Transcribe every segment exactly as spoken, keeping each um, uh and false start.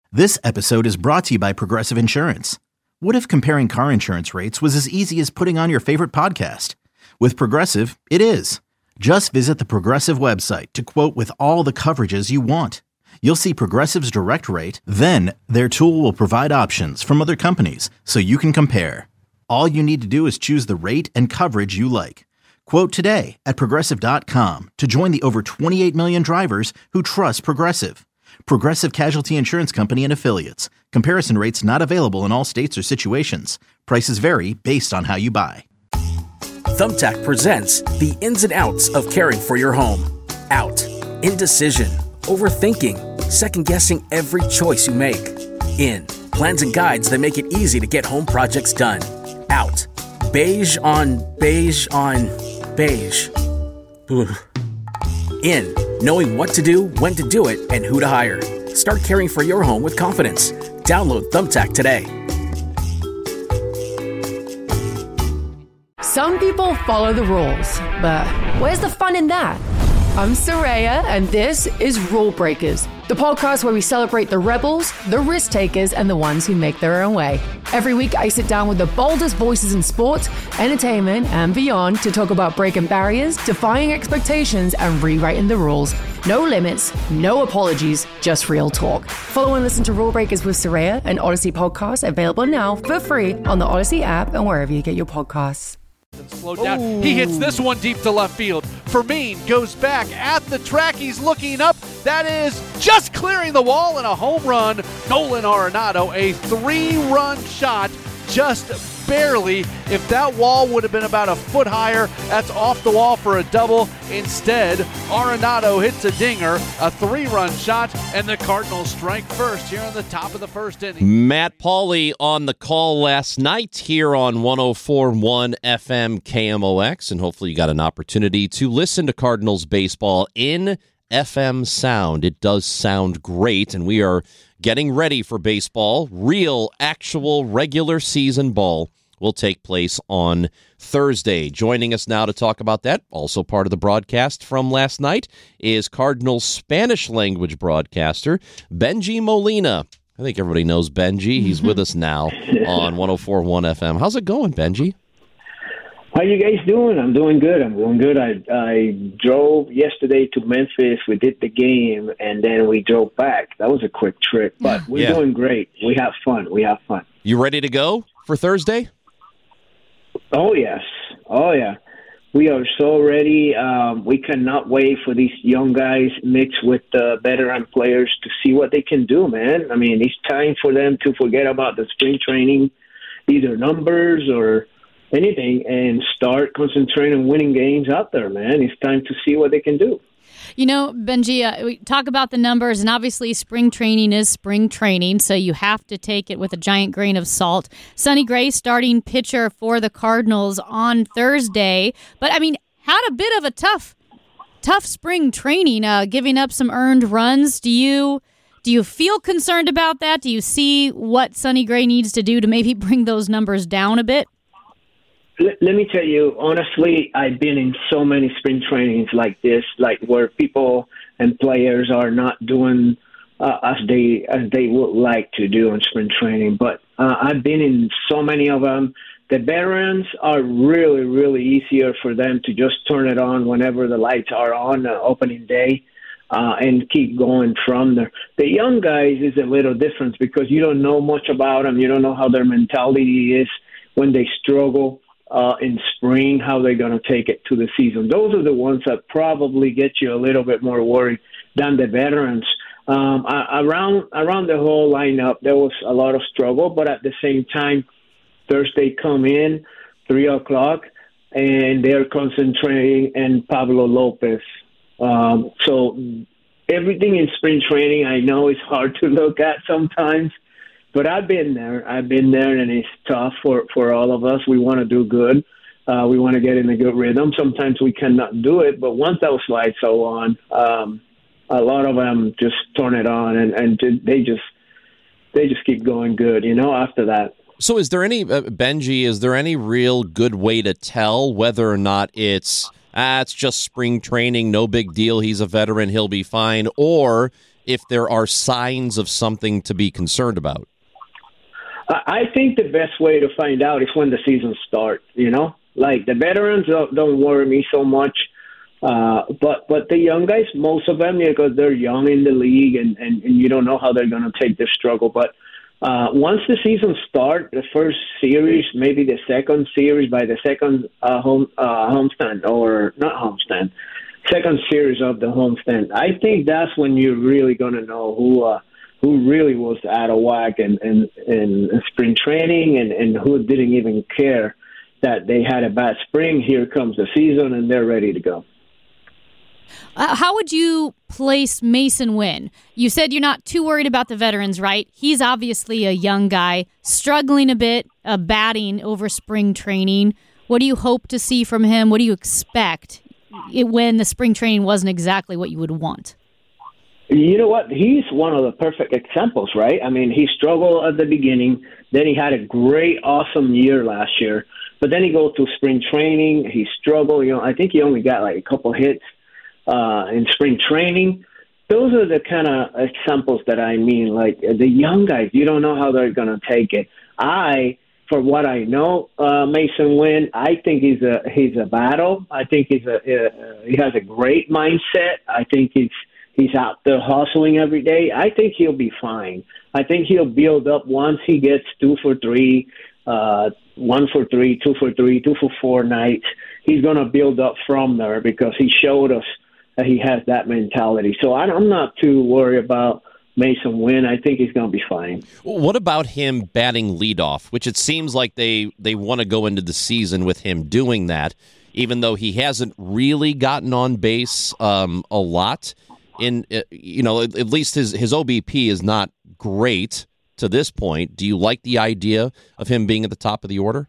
This episode is brought to you by Progressive Insurance. What if comparing car insurance rates was as easy as putting on your favorite podcast? With Progressive, it is. Just visit the Progressive website to quote with all the coverages you want. You'll see Progressive's direct rate, then their tool will provide options from other companies so you can compare. All you need to do is choose the rate and coverage you like. Quote today at progressive dot com to join the over twenty-eight million drivers who trust Progressive. Progressive Casualty Insurance Company and Affiliates. Comparison rates not available in all states or situations. Prices vary based on how you buy. Thumbtack presents the ins and outs of caring for your home. Out. Indecision. Overthinking. Second-guessing every choice you make. In. Plans and guides that make it easy to get home projects done. Out. Beige on beige on beige. Ugh. In. Knowing what to do, when to do it, and who to hire. Start caring for your home with confidence. Download Thumbtack today. Some people follow the rules, but where's the fun in that? I'm Soraya, and this is Rule Breakers, the podcast where we celebrate the rebels, the risk takers, and the ones who make their own way. Every week, I sit down with the boldest voices in sports, entertainment, and beyond to talk about breaking barriers, defying expectations, and rewriting the rules. No limits, no apologies, just real talk. Follow and listen to Rule Breakers with Soraya, an Odyssey podcast available now for free on the Odyssey app and wherever you get your podcasts. Slowed down. Ooh. He hits this one deep to left field. Fermin goes back at the track. He's looking up. That is just clearing the wall and a home run. Nolan Arenado, a three-run shot, just barely. If that wall would have been about a foot higher, that's off the wall for a double. Instead, Arenado hits a dinger, a three-run shot, and the Cardinals strike first here in the top of the first inning. Matt Pauley on the call last night here on one oh four point one F M K M O X, and hopefully you got an opportunity to listen to Cardinals baseball in F M sound. It does sound great, and we are getting ready for baseball. Real, actual, regular season ball will take place on Thursday. Joining us now to talk about that, also part of the broadcast from last night, is Cardinals Spanish language broadcaster Bengie Molina. I think everybody knows Bengie. He's with us now on one oh four point one F M. How's it going, Bengie? How you guys doing? I'm doing good. I'm doing good. I I drove yesterday to Memphis. We did the game, and then we drove back. That was a quick trip, but we're yeah. doing great. We have fun. We have fun. You ready to go for Thursday? Oh, yes. Oh, yeah. We are so ready. Um, we cannot wait for these young guys mixed with the veteran players to see what they can do, man. I mean, it's time for them to forget about the spring training, either numbers or anything, and start concentrating on winning games out there, man. It's time to see what they can do. You know, Bengie, uh, we talk about the numbers, and obviously spring training is spring training, so you have to take it with a giant grain of salt. Sonny Gray, starting pitcher for the Cardinals on Thursday, but, I mean, had a bit of a tough, tough spring training, uh, giving up some earned runs. Do you do you feel concerned about that? Do you see what Sonny Gray needs to do to maybe bring those numbers down a bit? Let me tell you, honestly, I've been in so many spring trainings like this, like where people and players are not doing uh, as they as they would like to do in spring training. But uh, I've been in so many of them. The veterans are really, really easier for them to just turn it on whenever the lights are on uh, opening day uh, and keep going from there. The young guys is a little different because you don't know much about them. You don't know how their mentality is when they struggle. Uh, in spring, how they're going to take it to the season. Those are the ones that probably get you a little bit more worried than the veterans. Um, around around the whole lineup, there was a lot of struggle, but at the same time, Thursday come in, three o'clock, and they're concentrating on Pablo Lopez. Um, so everything in spring training, I know is hard to look at sometimes, but I've been there. I've been there, and it's tough for, for all of us. We want to do good. Uh, we want to get in a good rhythm. Sometimes we cannot do it, but once those lights are on, um, a lot of them just turn it on, and, and they just they just keep going good, you know, after that. So is there any, uh, Bengie, is there any real good way to tell whether or not it's, ah, it's just spring training, no big deal, he's a veteran, he'll be fine, or if there are signs of something to be concerned about? I think the best way to find out is when the season starts, you know? Like, the veterans don't, don't worry me so much. Uh, but but the young guys, most of them, because they're young in the league and, and, and you don't know how they're going to take their struggle. But uh, once the season starts, the first series, maybe the second series, by the second uh, home uh, homestand, or not homestand, second series of the homestand, I think that's when you're really going to know who uh, who really was out of whack in, in, in spring training and, and who didn't even care that they had a bad spring. Here comes the season, and they're ready to go. Uh, how would you place Masyn Winn? You said you're not too worried about the veterans, right? He's obviously a young guy, struggling a bit, uh, batting over spring training. What do you hope to see from him? What do you expect it, when the spring training wasn't exactly what you would want? You know what? He's one of the perfect examples, right? I mean, he struggled at the beginning. Then he had a great, awesome year last year. But then he goes to spring training. He struggled. You know, I think he only got like a couple hits uh, in spring training. Those are the kind of examples that I mean. Like the young guys, you don't know how they're going to take it. I, for what I know, uh, Masyn Winn, I think he's a he's a battle. I think he's a uh, he has a great mindset. I think he's he's out there hustling every day. I think he'll be fine. I think he'll build up once he gets two for three. Uh, one for three, two for three, two for four nights. He's going to build up from there because he showed us that he has that mentality. So I'm not too worried about Masyn Winn. I think he's going to be fine. What about him batting leadoff, which it seems like they, they want to go into the season with him doing that, even though he hasn't really gotten on base um, a lot. In you know, at, at least his, his O B P is not great to this point. Do you like the idea of him being at the top of the order?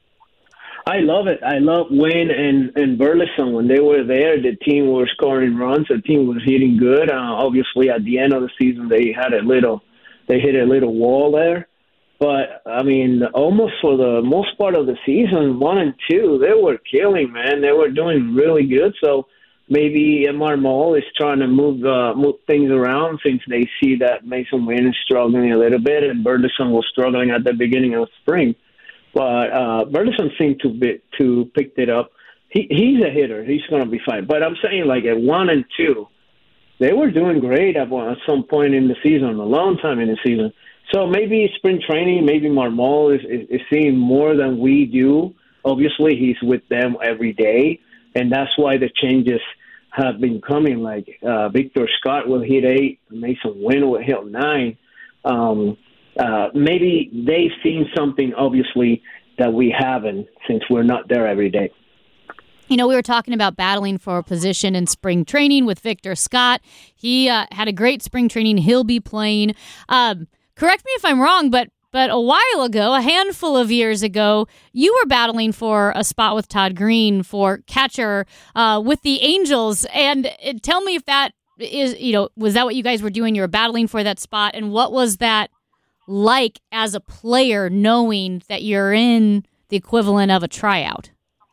I love it. I love Winn and, and Burleson. When they were there, the team was scoring runs. The team was hitting good. Uh, obviously, at the end of the season, they had a little, they hit a little wall there. But, I mean, almost for the most part of the season, one and two, they were killing, man. They were doing really good. So maybe Marmol is trying to move uh, move things around since they see that Masyn Winn is struggling a little bit and Burleson was struggling at the beginning of spring. But uh, Burleson seemed to be, to picked it up. He he's a hitter. He's going to be fine. But I'm saying like at one and two, they were doing great at, one, at some point in the season, a long time in the season. So maybe spring training, maybe Marmol is, is, is seeing more than we do. Obviously, he's with them every day. And that's why the changes have been coming. Like uh, Victor Scott will hit eight, Masyn Winn will hit nine. Um, uh, maybe they've seen something, obviously, that we haven't since we're not there every day. You know, we were talking about battling for a position in spring training with Victor Scott. He uh, had a great spring training. He'll be playing. Um, correct me if I'm wrong, but But a while ago, a handful of years ago, you were battling for a spot with Todd Green for catcher uh, with the Angels. And uh, tell me if that is, you know, was that what you guys were doing? You were battling for that spot. And what was that like as a player, knowing that you're in the equivalent of a tryout?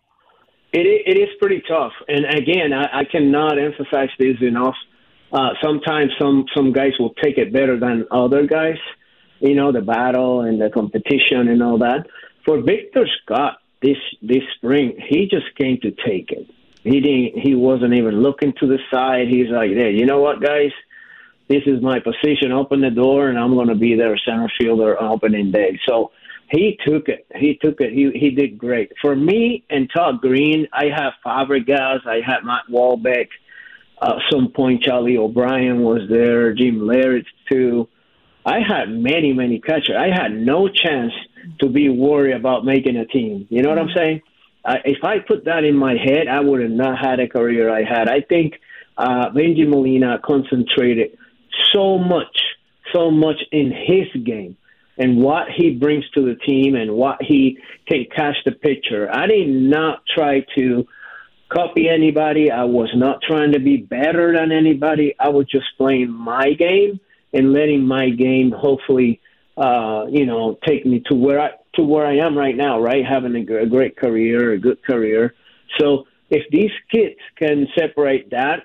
It, it is pretty tough. And again, I, I cannot emphasize this enough. Uh, sometimes some, some guys will take it better than other guys. You know, the battle and the competition and all that. For Victor Scott this this spring, he just came to take it. He didn't. He wasn't even looking to the side. He's like, hey, you know what, guys? This is my position. Open the door, and I'm going to be there center fielder opening day. So he took it. He took it. He he did great. For me and Todd Green, I have Fabregas. I had Matt Wahlbeck. Uh, some point, Charlie O'Brien was there. Jim Leyritz, too. I had many, many catchers. I had no chance to be worried about making a team. You know what I'm saying? Uh, if I put that in my head, I would have not had a career I had. I think uh, Benji Molina concentrated so much, so much in his game and what he brings to the team and what he can catch the pitcher. I did not try to copy anybody. I was not trying to be better than anybody. I was just playing my game and letting my game hopefully, uh, you know, take me to where I to where I am right now, right? Having a, a great career, a good career. So if these kids can separate that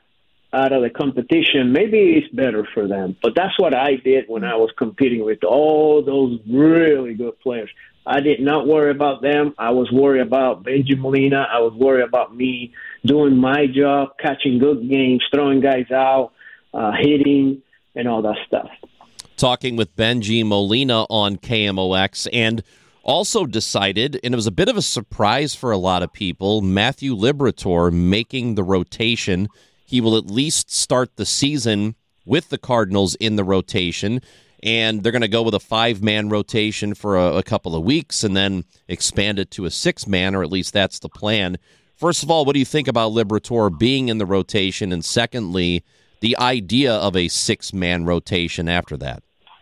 out of the competition, maybe it's better for them. But that's what I did when I was competing with all those really good players. I did not worry about them. I was worried about Benji Molina. I was worried about me doing my job, catching good games, throwing guys out, uh, hitting, and all that stuff. Talking with Benji Molina on K M O X, and also decided, and it was a bit of a surprise for a lot of people, Matthew Liberatore making the rotation. He will at least start the season with the Cardinals in the rotation, and they're going to go with a five-man rotation for a, a couple of weeks and then expand it to a six-man, or at least that's the plan. First of all, what do you think about Liberatore being in the rotation? And secondly, the idea of a six-man rotation after that?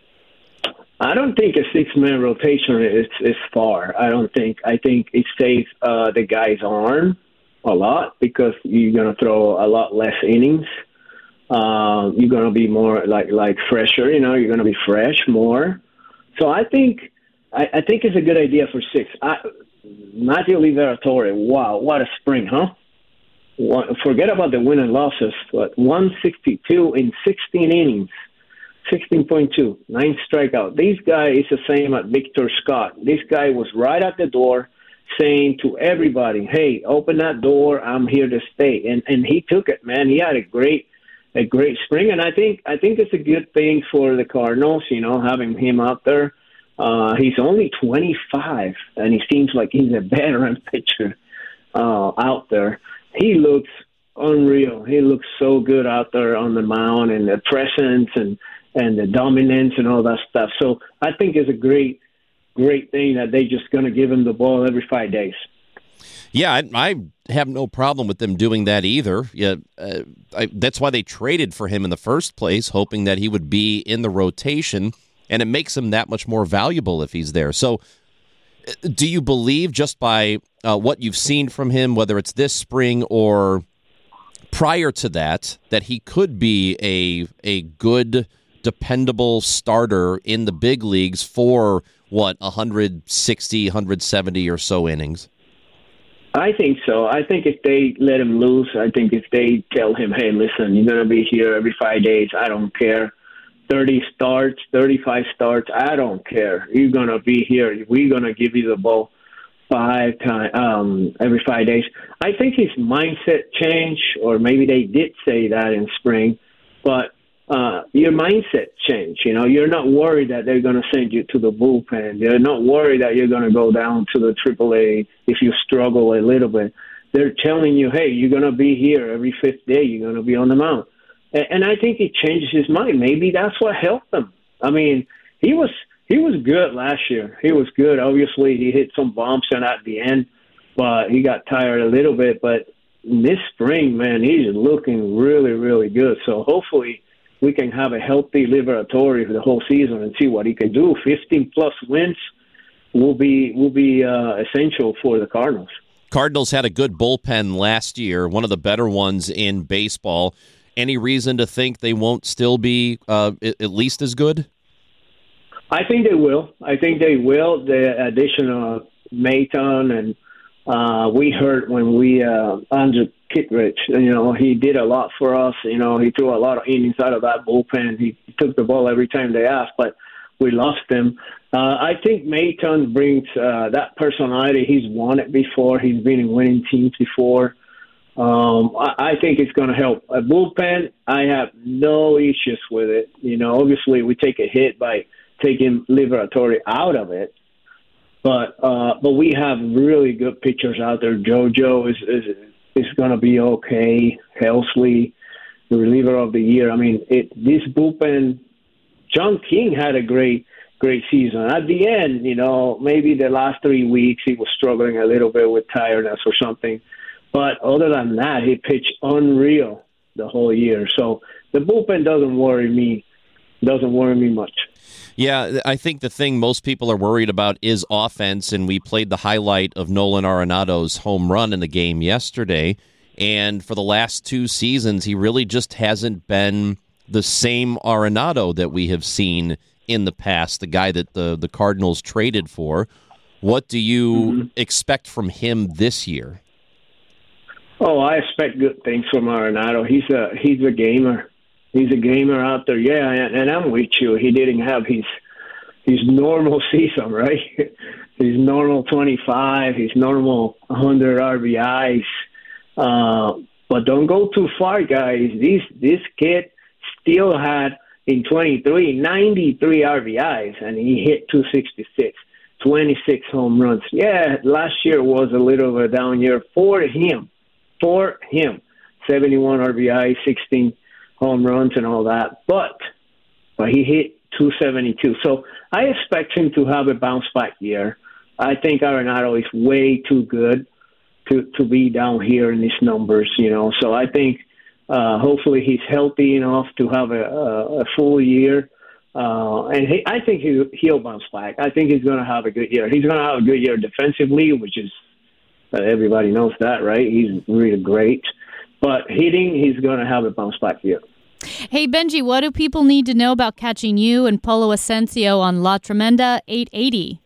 I don't think a six-man rotation is, is far. I don't think. I think it saves uh, the guy's arm a lot because you're going to throw a lot less innings. Uh, you're going to be more like like fresher. You know, you're going to be fresh more. So I think I, I think it's a good idea for six. I, Matthew Liberatore, wow, what a spring, huh? One, forget about the win and losses, but one sixty-two in sixteen innings. sixteen point two, nine strikeout. This guy is the same as Victor Scott. This guy was right at the door saying to everybody, hey, open that door, I'm here to stay. And and he took it, man. He had a great a great spring, and I think I think it's a good thing for the Cardinals, you know, having him out there. Uh, he's only twenty-five, and he seems like he's a veteran pitcher uh, out there. He looks unreal. He looks so good out there on the mound, and the presence and and the dominance and all that stuff. So I think it's a great, great thing that they're just going to give him the ball every five days. Yeah, I, I have no problem with them doing that either. Yeah, uh, I, that's why they traded for him in the first place, hoping that he would be in the rotation, and it makes him that much more valuable if he's there. So do you believe, just by uh, what you've seen from him, whether it's this spring or prior to that, that he could be a a good, dependable starter in the big leagues for, what, one sixty, one seventy or so innings? I think so. I think if they let him loose, I think if they tell him, hey, listen, you're going to be here every five days, I don't care. thirty starts, thirty-five starts, I don't care. You're going to be here. We're going to give you the ball five times um, every five days. I think his mindset changed, or maybe they did say that in spring, but uh, your mindset changed. You know, you're not worried that they're going to send you to the bullpen. You're not worried that you're going to go down to the triple A if you struggle a little bit. They're telling you, hey, you're going to be here every fifth day. You're going to be on the mound. And I think it changes his mind. Maybe that's what helped him. I mean, he was he was good last year. He was good. Obviously, he hit some bumps and at the end, but he got tired a little bit. But this spring, man, he's looking really, really good. So hopefully we can have a healthy Liberatore for the whole season and see what he can do. fifteen plus wins will be will be uh, essential for the Cardinals. Cardinals had a good bullpen last year, one of the better ones in baseball. Any reason to think they won't still be uh, at least as good? I think they will. I think they will. The addition of Maton, and uh, we heard when we uh, Andrew Kittredge, you know, he did a lot for us. You know, he threw a lot of innings out of that bullpen. He took the ball every time they asked, but we lost him. Uh, I think Maton brings uh, that personality. He's won it before. He's been in winning teams before. Um, I, I think it's going to help. A bullpen, I have no issues with it. You know, obviously we take a hit by taking Liberatore out of it, but uh, but we have really good pitchers out there. JoJo is is, is going to be okay. Helsley, the reliever of the year. I mean, it this bullpen. John King had a great great season. At the end, you know, maybe the last three weeks he was struggling a little bit with tiredness or something. But other than that, he pitched unreal the whole year. So the bullpen doesn't worry me, doesn't worry me much. Yeah, I think the thing most people are worried about is offense, and we played the highlight of Nolan Arenado's home run in the game yesterday. And for the last two seasons, he really just hasn't been the same Arenado that we have seen in the past, the guy that the, the Cardinals traded for. What do you mm-hmm. expect from him this year? Oh, I expect good things from Arenado. He's a he's a gamer. He's a gamer out there. Yeah, and, and I'm with you. He didn't have his his normal season, right? His normal twenty-five, his normal one hundred R B Is. Uh, but don't go too far, guys. This this kid still had in twenty-three ninety-three R B Is, and he hit two sixty-six, twenty-six home runs. Yeah, last year was a little of a down year for him. For him, seventy-one R B I, sixteen home runs and all that. But but he hit two seventy-two. So I expect him to have a bounce back year. I think Arenado is way too good to, to be down here in these numbers, you know. So I think uh, hopefully he's healthy enough to have a, a, a full year. Uh, and he, I think he, he'll bounce back. I think he's going to have a good year. He's going to have a good year defensively, which is uh, everybody knows that, right? He's really great. But hitting, he's going to have a bounce back year. Hey, Benji, what do people need to know about catching you and Polo Ascencio on La Tremenda eight eighty?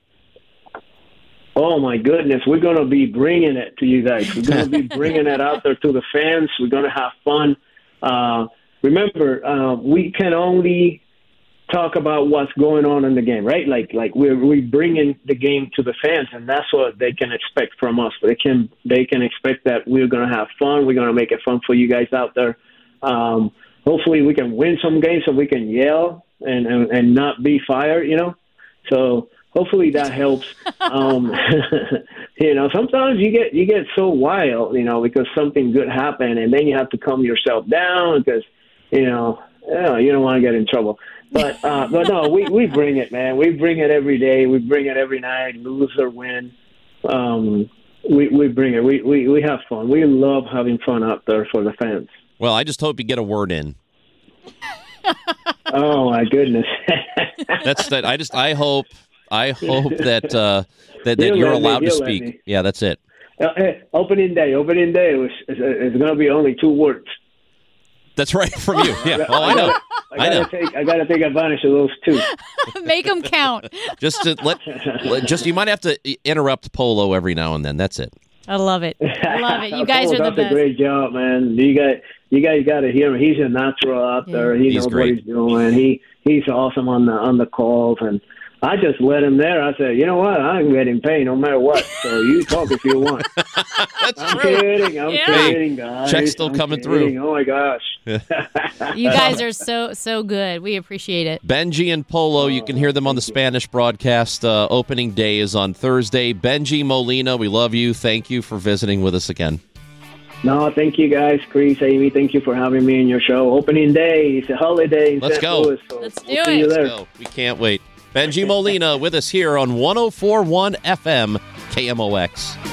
Oh, my goodness. We're going to be bringing it to you guys. We're going to be bringing it out there to the fans. We're going to have fun. Uh, remember, uh, we can only talk about what's going on in the game, right? Like, like we're we bringing the game to the fans, and that's what they can expect from us. They can they can expect that we're going to have fun. We're going to make it fun for you guys out there. Um, hopefully, we can win some games so we can yell and, and, and not be fired, you know? So hopefully that helps. Um, you know, sometimes you get you get so wild, you know, because something good happened, and then you have to calm yourself down because, you know, you know, you don't want to get in trouble. But uh, but no, we, we bring it, man. We bring it every day. We bring it every night, lose or win. Um, we we bring it. We, we we have fun. We love having fun out there for the fans. Well, I just hope you get a word in. Oh my goodness. That's that. I just I hope I hope that uh, that, that you're allowed to speak. Yeah, that's it. Uh, hey, opening day, opening day. It was, it's, it's going to be only two words. That's right, from you. Yeah. Oh, I know. I gotta, I know. Take, I got to take advantage of those two. Make them count. Just to let, let, just you might have to interrupt Polo every now and then. That's it. I love it. I love it. You guys Polo are the does best. a great job, man. You guys, you guys got to hear him. He's a natural out Yeah. there. He He's knows great. what he's doing. He he's awesome on the on the calls, and I just let him there. I said, you know what? I'm getting paid no matter what. So you talk if you want. That's I'm true. kidding. I'm Yeah. kidding, guys. Check's still I'm coming kidding. through. Oh my gosh. You guys are so, so good. We appreciate it. Benji and Polo, you can hear them on the Spanish broadcast. Uh, opening day is on Thursday. Benji Molina, we love you. Thank you for visiting with us again. No, thank you guys, Chris, Amy. Thank you for having me in your show. Opening day. It's a holiday in Let's Saint go. Louis, so Let's we'll do see it. you Let's there. go. We can't wait. Benji Molina with us here on one oh four point one F M K M O X.